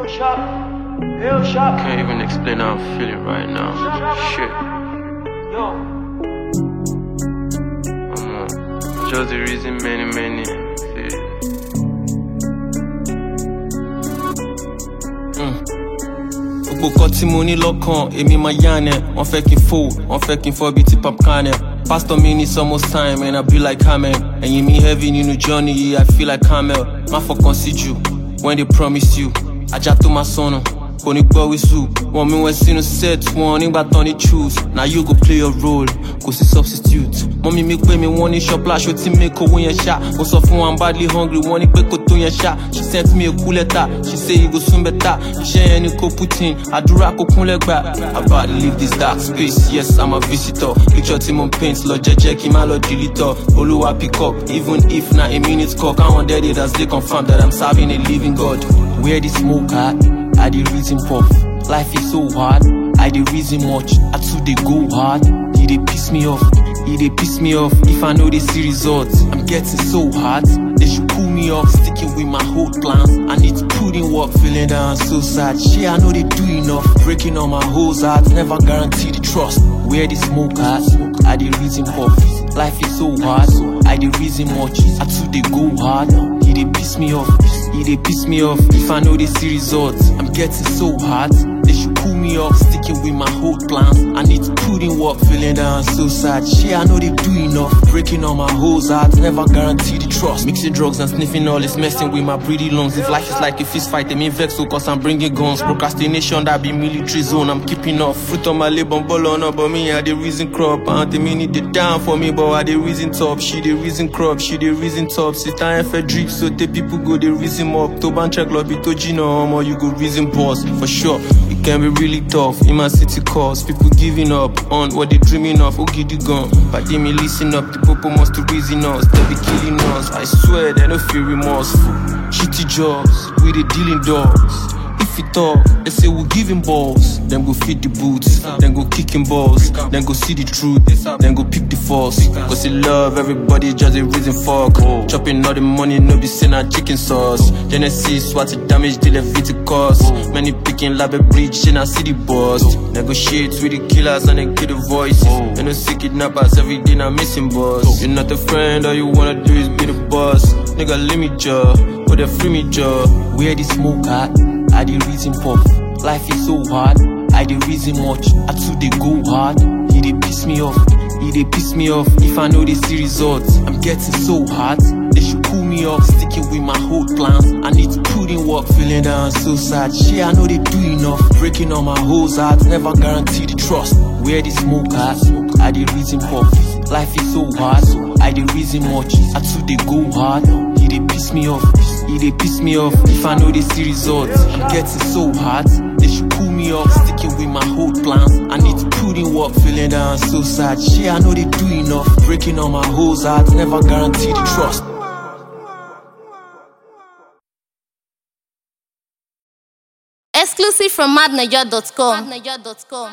Can't even explain how I'm feeling right now. Shit. Just the reason many feel. Gbogbo kan tí mo ní lọ́kàn, èmi máa yàn ẹ́. Wọ́n fẹ́ kí n fò, wọ́n fẹ́ kí n fọ́ bí ti pop can. Pastor me needs almost time and I be like Camel. And you me heavy in new journey, I feel like Camel. My fuck consider you when they promise you. I just to my son. Koni gbọ́ whistle, wọ́n mi wẹ̀ sínú set, wọ́n nígbà tán ní choose. Now you go play your role, kò sí substitute. Mọ́mí mi pé mi wọ́n ní shop lash, ó ti make owó yẹn ṣá. Mo sọ fún wọn I'm badly hungry, wọ́n ní pé kò tó yẹn ṣá. She sent me a cool letter, she say you go soon better. Iṣẹ́ yẹn ni kò put in, àdúrà kò kúnlẹ̀ gbà. I about to leave this dark space, yes I'm a visitor. Picture tí mo paint lọ jẹ́jẹ́ kí n má lọ delete. Olúwa pick up, even if na a minute call. Káwọn dead as they confirm that I'm serving a living God. Where the smoke at? I the reason puff. Life is so hard. I the reason much. I too they go hard. He they piss me off. He they piss me off. If I know they see results, I'm getting so hard. They should pull me off. Sticking with my whole plans. I need to put in work. Feeling down so sad. Shit, I know they do enough. Breaking all my hoes heart. Never guarantee the trust. Where the smoke at? I the reason puff. Life is so hard. I the reason much. I too they go hard. He they piss me off. He they piss me off. If I know they see results, I'm getting so hard. They should pull me off, sticking with my whole plans. I need to put in work, feeling down so sad. Shit, I know they do enough. Breaking all my hoes heart, never guarantee the trust. Mixing drugs and sniffing all is messing with my breedy lungs. If life is like a fist fight, they mean vex so cause I'm bringing guns. Procrastination, that be military zone, I'm keeping off. Fruit on my lip, ball on up, but me, I the reason crop. And the minute they down for me, but I the reason top. She the reason crop, she the reason top. Sit down for drip, so the people go the reason up. To ban check lobby to Gino, or you go reason boss. For sure, it can be really tough in my city cause. People giving up on what they dreaming of. Okay, the gun, but they me listen up. The people must to reason us, they be killing us. I swear they don't feel remorseful. Shitty jobs, we the dealing dogs. If you talk, they say we'll give him balls. Then go feed the boots, then go kicking balls. Then go see the truth, then go pick the force. Cause they love everybody, just a reason fuck. Chopping all the money, no be saying a chicken sauce. Genesis, what the damage, they left it to cost. Many picking lab a bridge, then I see the boss. Negotiate with the killers and then kill the voices. And no see kidnappers, every day I'm missing boss. You're not a friend, all you wanna do is be the boss. Nigga, let me jaw, put a free me jaw. Where the smoke at? I the reason puff. Life is so hard. I the reason much. I too they go hard. He they piss me off. He they piss me off. If I know they see results, I'm getting so hard. They should pull me off, sticking with my whole plans. I need to put in work, feeling down so sad. Shit, I know they do enough. Breaking all my hoes heart, never guarantee the trust. Where the smoke at? I the reason puff. Life is so hard. I the reason much. I too they go hard. He they piss me off. He they piss me off. If I know they see results, I'm getting so hard. They should pull me off, sticking with my whole plans. I need to put in work, feeling down so sad. Shit, I know they do enough. Breaking all my hoes heart, never guarantee the trust. Exclusive from madnaja.com.